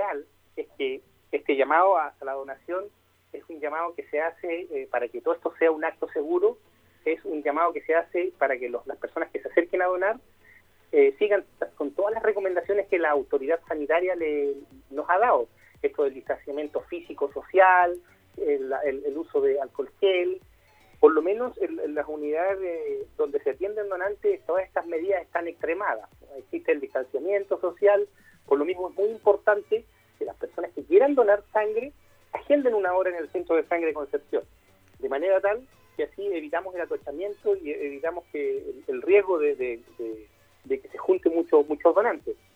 ideal es que este llamado a la donación es un llamado que se hace para que todo esto sea un acto seguro, es un llamado que se hace para que las personas que se acerquen a donar sigan con todas las recomendaciones que la autoridad sanitaria nos ha dado. Esto del distanciamiento físico, social, el uso de alcohol gel. Por lo menos en las unidades donde se atienden donantes, todas estas medidas están extremadas. Existe el distanciamiento social. Por lo mismo es muy importante que las personas que quieran donar sangre agenden una hora en el centro de sangre de Concepción, de manera tal que así evitamos el atochamiento y evitamos que el riesgo de que se junten muchos donantes.